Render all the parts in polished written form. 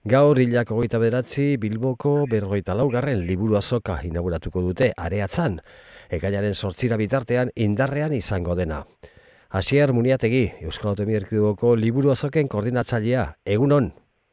Gaur hilak 29 Bilboko 44. liburu azoka inauguratuko dute Areatzan, ekainaren 8 bitartean indarrean izango dena. Asier Muniategi, Euskal Autonomia Erkidegoko liburu azoken koordinatzailea, egunon?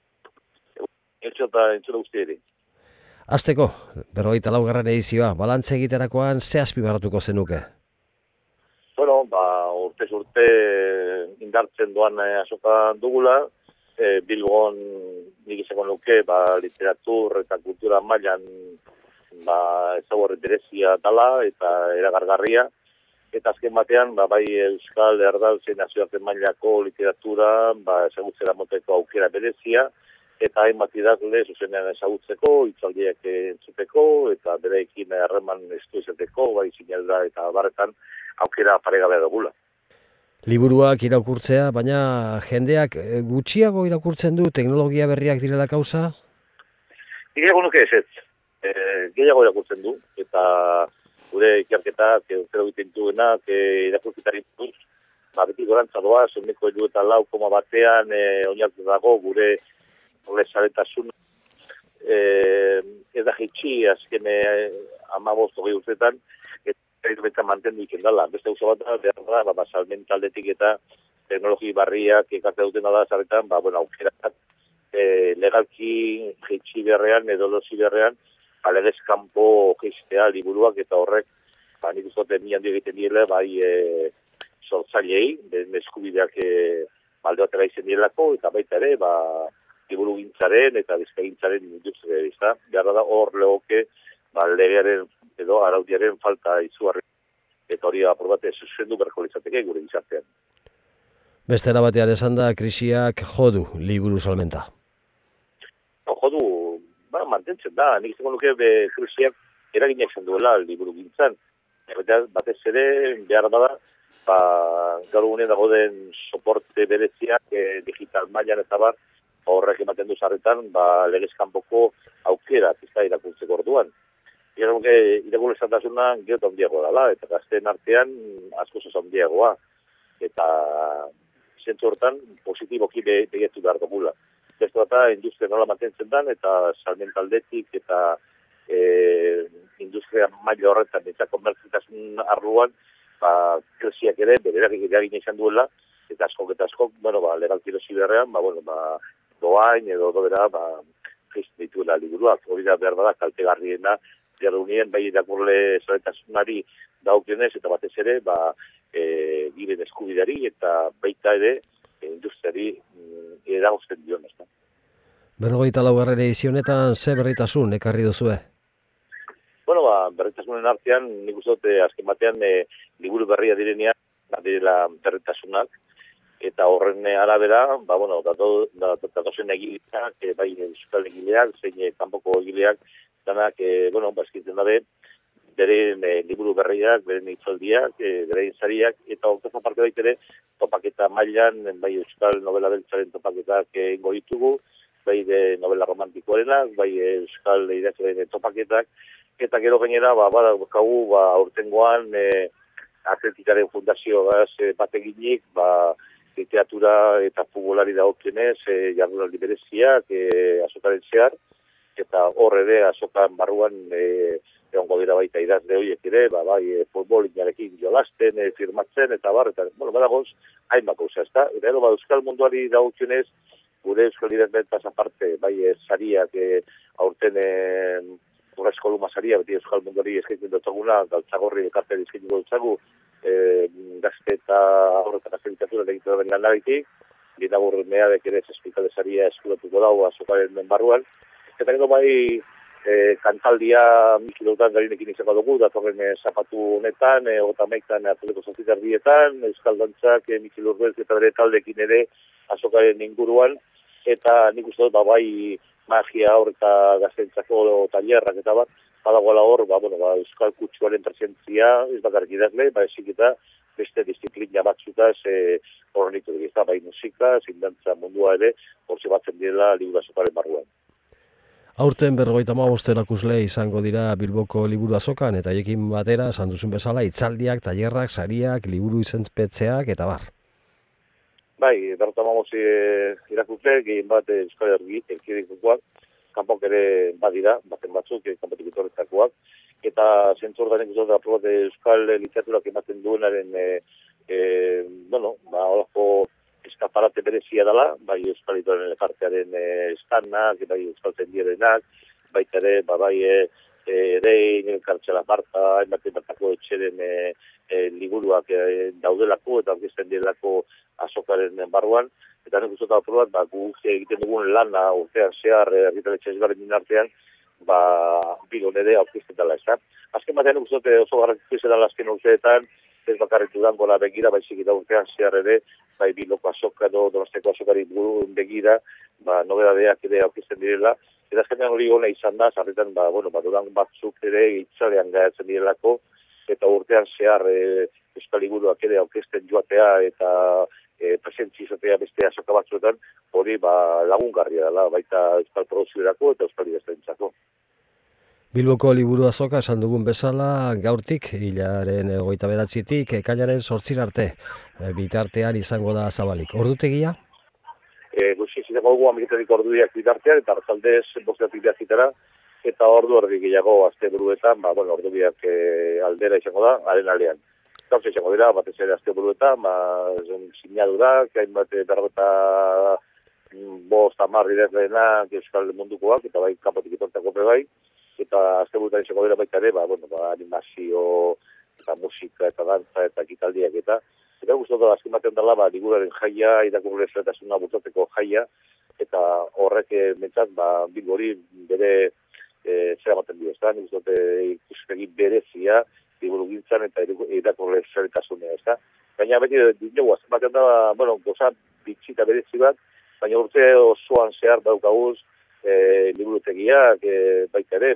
Etxo eta entzule guzti ere. Hasteko, 44. edizioa, balantze egiterakoan ze azpimarratuko zenuke? Bueno, urtez urte indartzen doan azoka dugula, Bilbon nik izango nuke literatur eta kultura mailan ezaugarri berezia dala eta eragargarria. Eta azken batean, bai Euskal Erdal zein nazioarte mailako literatura ezagutzera moteko aukera berezia, eta hainbat idazle zuzenean ezagutzeko, hitzaldiak entzuteko, eta bereekin harreman estu izateko, bai sinadura eta barretan aukera paregabea dugula. Liburuak irakurtzea, baina jendeak gutxiago irakurtzen du teknologia berriak direla kausa? Gehiago nuke ez. Gehiago irakurtzen du, eta gure ikerketak, urtero egiten duenak, irakurketari dut, beti gorantza doa, zoneko edu eta 4,1 oinartu dago gure saretasun ez da jitsi azken 15-20 urtetan, eta mantendu iken dala. Beste gauza bat da, salmenta aldetik eta teknologi barriak ekartzen dutena da zaretan, aukerak legalki jitsi beharrean, edo lozi beharrean, legez kanpo jistea liburuak eta horrek, nik uste mi handi egiten direla, sortzailei, eskubideak balde batera izen direlako, eta baita ere, liburu gintzaren eta bizkagintzaren industria izan. Behar da hor legoke, legearen edo araudiaren falta izugarri, eta hori aprobate zuzendu berko litzateke gure gizartean. Beste erabatean esan da, krisiak jodu liburu salmenta. Jodu, mantentzen da, nik izango nuke krisiak eraginak zen duela liburu gintzan. Batez ere, behar bada, gaur gunean dago den soporte bereziak digital mailan eta horrek ematen du zarretan, legez kanpoko aukera pizta irakurtzeko orduan. Irakurle zantasuna geot handiago dela, eta gazteen artean asko handiagoa. Eta zentzu hortan positiboki begetu behar dugula. Beste bat industria nola mantentzen dan, eta salmentaldetik eta industria maila horretan eta komertzitasun arruan, krisiak ere, bereragik eragin izan duela, eta askok, legalki erosi beharrean, doain edo dobera, jist dituela liburuak. Hori da behar bada, kaltegarriena, behar unien, bai irakurle zaretasunari daukionez, eta batez ere, giren eskubideari, eta baita ere, industriari eragozten dion. 44. edizionetan ze berritasun ekarri duzue? Berritasunen artean, nik uste dut, azken batean, liburu berria direnean, direla berritasunak, eta horren arabera, datozen egileak, bai euskal egileak, zein kanpoko egileak, danak, eskitzen dabe, beren liburu berriak, beren hitzaldiak, beren zariak, eta hortaz aparte baitere, topaketa mailan, bai euskal novela beltzaren topaketak ingo ditugu, bai de novela romantikoarenak, bai euskal idazleen topaketak, eta gero gainera, badaukagu, aurtengoan, Atletikaren fundazioa bateginik, literatura eta futbolari dagokionez, jardunaldi bereziak, azokaren zehar, eta hor ere azokan barruan egongo dira baita idazle horiek ere, futbol inarekin jolasten, firmatzen, eta badagoz, hainbat gauza, ezta? Eta euskal munduari dagokionez, gure euskal idazleetaz aparte, zariak aurten Urrezkoluma saria, beti euskal munduari eskaintzen dutaguna, galtzagorri ekartzen eskaintzen dutzagu, gazte eta aurretan gazte literatura egiten duen lanaritik, gitagur meadek ere zespikale saria eskuratuko dago azokaren barruan. Eta gero kantaldia Mikilotan garinekin izango dugu, datorren zapatu honetan, otamaikan atoleko zazitardietan, euskal dantzak Mikil Urbez eta bere taldekin ere azokaren inguruan, eta nik uste dut, magia hor eta gaztentzako tailerrak eta badagoela hor, euskal kutsuaren presentzia, ez bakarrik idazle, ezik eta beste disiplina batzutaz horrenik dut, bai musika, zindantza mundua ere, hortze batzen direla liburu azokaren barruan. Aurten 55 erakusle izango dira Bilboko liburu azokan, eta haiekin batera, esan duzun bezala, hitzaldiak, tailerrak, sariak, liburu izenpetzeak eta bar. Bai, berta mamozi irakurle, gehien bat Euskal Herri, erkidikoak, kanpok ere badira, baten batzuk, kanpotik etorretakoak, eta zentzor garen guztot aprobat Euskal Literaturak ematen duenaren, holako eskaparate berezia dela, bai Euskal Literaturen elkartearen estanak, bai Euskal Zendierenak, baita ere, Erein, Kartxela Marta, hainbaten batako etxeren liburuak daudelako eta aurkezten direlako azokaren barruan, eta nik uste aprobat, guk egiten dugun lana urtean zehar argitaletxe ezberdinen artean, bilon ere aurkezten dela, ez da. Azken batean nik uste oso garrantzitsu dela azken urteetan, ez bakarrik Durangola begira, baizik eta urtean zehar ere, bai Bilboko azoka edo Donosteko azokari begira, nobedadeak ere aurkezten direla, eta azkenean hori hona izan da, sarretan, Durango batzuk ere itzalean gaiatzen direlako, eta urtean zehar Euskal Liburuak ere aurkezten joatea eta presentzi izatea beste azoka batzuetan, hori lagungarria dela, baita Euskal Produzioerako eta Euskal Idaztentzako. Bilboko liburu azoka esan dugun bezala gaurtik, hilaren 29-tik, ekainaren 8 arte, bitartean izango da zabalik. Ordutegia? Guzti izango dugu Amerikatik orduak bitartean, eta arratzaldez bosteatik behatitara, eta ordu erdi gehiago asteburuetan, ordubiak aldera izango da, haren aldean. Gauz izango dira, batez ere asteburuetan, sinadurak, hainbat berrota bost amarri idazleenak Euskal Mundukoak, eta bai kanpotik etortako bai, eta asteburuetan izango dira baita ere, animazio, eta musika, eta dantza, eta ekitaldiak eta guztatu azken batean dela, liburaren jaia, irakurle zertasuna bultzateko jaia, eta horrek mentzat, Bilbo hori bere zera baten du, ez da, nik uste ikuspegi berezia, liburu gintzan eta irakurle zertasunea, ez da. Baina beti dugu, azken batean da, goza bitxita berezi bat, baina urte osoan zehar daukaguz, liburutegiak, baita ere,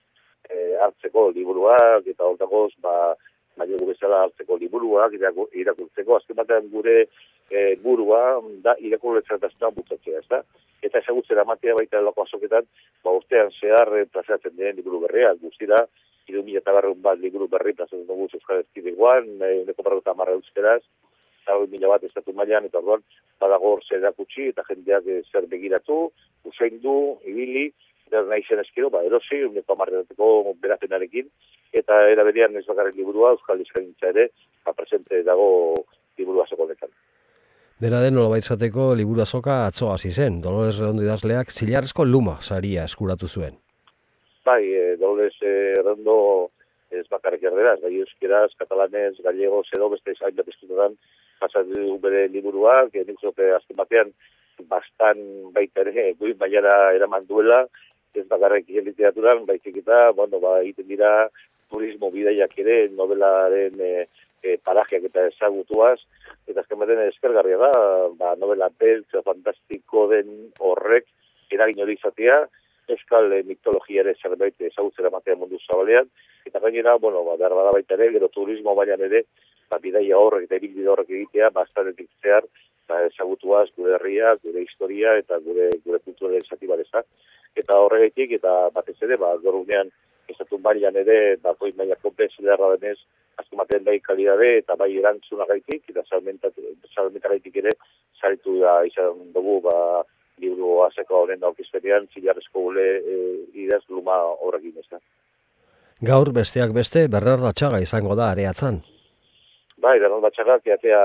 hartzeko liburuak, eta hortakoz, mailegu bezala hartzeko liburuak, irakurtzeko, azken batean gure burua da irakurle zertasuna bultzatzea, ez da. Eta ezagutzera matea baita lako azoketan, urtean zehar plazaratzen diren liburu berriak, guztira, 3.000 bat liburu berri plazatzen dugu Euskal Erkidegoan, 150 euskeraz, 1.000 bat estatu mailan, eta orduan, badago hor zer erakutsi, eta jendeak zer begiratu, usaindu, ibili, eta nahi zen eskero, erosi, 1.000 berapenarekin, eta eraberean ez bakarrik liburua, Euskal Eskaintza ere, presente dago liburu azoko honetan. Dena den nolabaizateko liburu azoka atzo hasi zen, Dolores Redondo idazleak Zilarrezko Luma saria eskuratu zuen. Bai, Dolores Redondo ez bakarrik erderaz, bai euskeraz, katalanez, gallegos edo beste hainbat eskututan pasatu bere liburuak, nik zote azken batean bastan baita ere, goi baiara eraman duela, ez bakarrik literaturan, baizik eta, egiten dira turismo bidaiak ere, novelaren parajeak eta ezagutuaz, eta azken batean eskergarria da, novela beltz, fantastiko den horrek, eragin hori izatea, euskal mitologia ere zerbait ezagutzera matea mundu zabalean, eta gainera, behar bada baita ere, gero turismo baian ere, bidaia horrek eta ibilbide horrek egitea, bastanetik zehar, ezagutuaz gure herria, gure historia eta gure kultura zati badeza. Eta horregatik, eta batez ere, gaur unean, estatu mailan ere, goi maila konpensilerra denez, azken batean bai kalidade eta bai erantzunagaitik, eta salmentagaitik ere, saritu da izan dugu, liburu azeko honen aurkezpenean, Zilarrezko idaz Luma horrekin ez da. Gaur besteak beste, Bernard Latxaga izango da areatzan. Bai, Bernard Latxaga, atea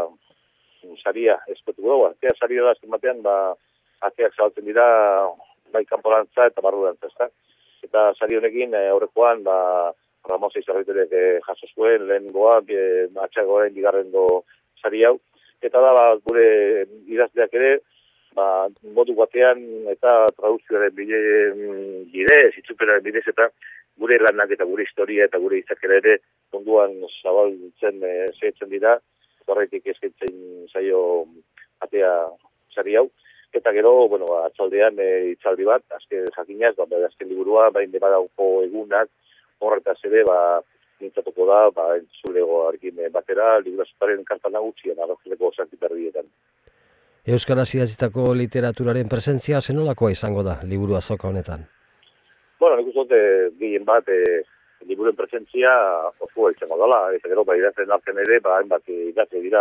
saria espetu dugu. Atea saria da, azken batean, ateak zabaltzen dira, bai kanporantza eta barrurantza, ez da. Eta sari honekin, aurrekoan, Ramos Izarriterek jaso zuen, lehen goa, Latxagoaren bigarrengo sari hau. Eta da, gure idazleak ere, modu batean eta traduzioaren bidez, itzupenaren bidez, eta gure lanak eta gure historia eta gure izakera ere munduan zabaltzen zehetzen dira, horretik eskaintzen zaio atea sari hau. Eta gero, atzaldean itzaldi bat, azken jakinaz, azken liburua, bain badauko egunak, horretaz ere, nintzatuko da, entzulegoarekin batera, liburu azutaren karta nagutxien, arrozileko santitarbietan. Euskaraz idatzitako literaturaren presentzia zenolakoa izango da liburu azoka honetan? Nik uste gehien bat liburuen presentzia osua izango dela, eta gero idazten artean ere, hainbat idatze dira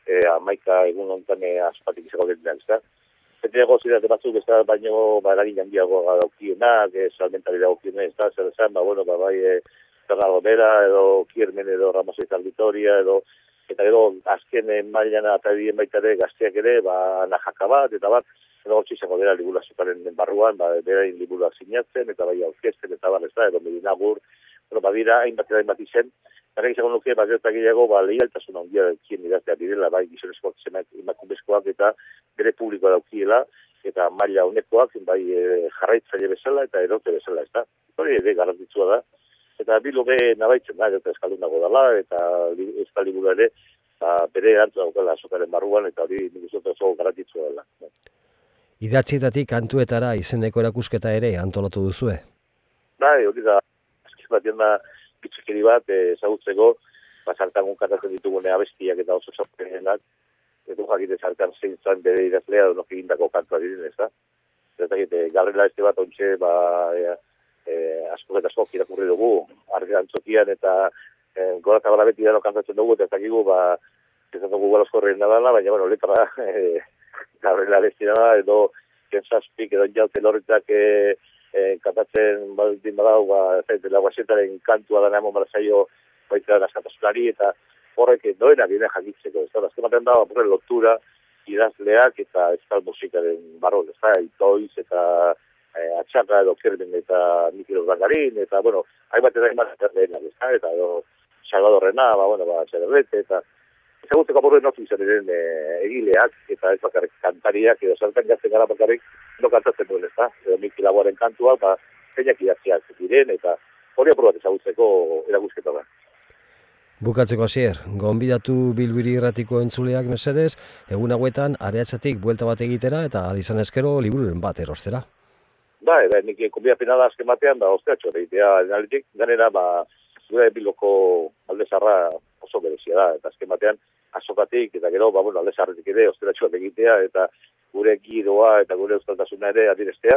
11 egun honetan aspatik izango denak, ez da. Zenteago zidate batzuk, ez da, baino, eragin handiago daukienak, salmentari daukienak, ez da, zer esan, bai, Fernando Bera, edo Kiermen, edo Ramos eta Vitoria, eta gero, azken mailan eta bien baita ere, gazteak ere, najaka bat, eta bat, edo gotxe izango dira liburu azokaren barruan, berain liburuak sinatzen, eta bai aurkezten, eta bar, ez da, edo Medinagur, badira, hainbat izen, gara izango nuke, gertak gehiago, lehialtasuna handia daukien idazteak direla, bai, gizonezkoak emakumezkoak eta bere publikoa daukiela, eta maila honekoak, bai, jarraitzaile bezala eta erote bezala, ez da. Hori ere garrantzitsua da, eta bilobe nabaitzen da, eta eskaldun dago dela, eta euskal liburu ere, bere erantzuna daukala azokaren barruan, eta hori nik uste oso garrantzitsua dela. Idatzietatik kantuetara izeneko erakusketa ere antolatu duzue? Bai, hori da, azkizbatien da, bitxikeri bat, ezagutzeko, sartan kantatzen ditugune abestiak eta oso sorprenenak, edo jakite sartan zein zan bere idazlea donok egindako kantua diren, ez da? Eta Gabriela este bat ontxe, askok irakurri dugu, argantzokian eta gorata gara beti dano kantatzen dugu, eta zakigu, ez dugu galoskorrein nadala, baina, letra Gabriela Lestina da, edo Kentzazpik, edo Jaute Lorritak kantatzen baldin badau, laguazetaren kantua dana emon barazaio baita naskatasunari, eta horrek doenak dira jakitzeko. Azken batean da, lotura idazleak eta euskal musikaren barron, ez da, Itoiz eta Atxaka edo Kerben eta Mikel Urdangarin, eta, hainbat denak, eta Salvadorrena, Txederrete, eta ezagutzeko apurren nortu izan diren egileak, eta ez bakarrik kantariak, edo saltan gazten gara bakarrik, no kantatzen duen, ez da, edo Mikel Aguaren kantua, zeinak idatziak diren, eta hori apur bat ezagutzeko erakusketa da. Bukatzeko hasier, gonbidatu Bilbiri Irratiko entzuleak mesedez, egun hauetan areatzatik buelta bat egitera eta izan ezkero libururen bat erostera. Nik konbidapena da azken batean, osteatxo egitea analitik, ganera, gure Bilboko aldezarra oso berezia da, eta azken batean, azokatik, eta gero, aldezarretik ere, osteatxo egitea, eta gure giroa eta gure euskaltasuna ere adirestea,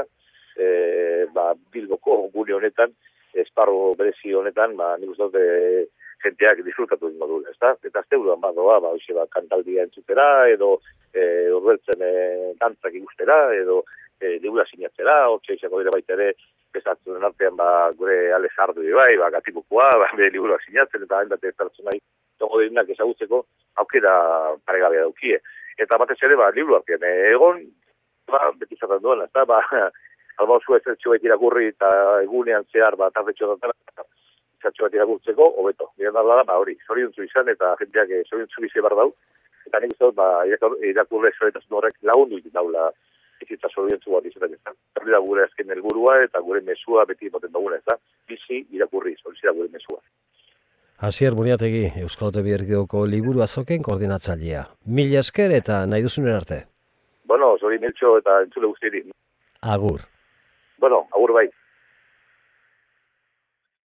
Bilboko gune honetan, esparro berezi honetan, nik uste dut jenteak disfrutatu dingo du, ezta? Eta azte buruan badoa, kantaldia entzutera, edo urbeltzen dantzak ikustera, edo libura sinatzera, hortxe izango dira baita ere, bezatzen artean gure Alezardu bai, Gatipukua, bere liburuak sinatzen, eta hainbat pertsona togo direnak ezagutzeko, aukera paregabea daukie. Eta batez ere, liburuak egon, beti zaten duen, ezta? Albauzko ezertxo bat irakurri eta egunean zehar tardetxo dantara, ezertxo bat irakurtzeko, hobeto. Biren da, hori, zoriontzu izan, eta jenteak zoriontzu bizi bar dau, eta nik uste dut, irakurre zoriontzu horrek lagundu egin daula bizitza zoriontzu bat izaten ez da. Hori da gure azken helburua eta gure mesua beti moten duguna, ez da. Bizi irakurri, hori da gure mesua. Hasier Muniategi, Euskal Autobideoko liburu azoken koordinatzailea. Mila esker eta nahi duzunen arte. Zori Miltxo eta entzule guztiri. Agur. Agur bai.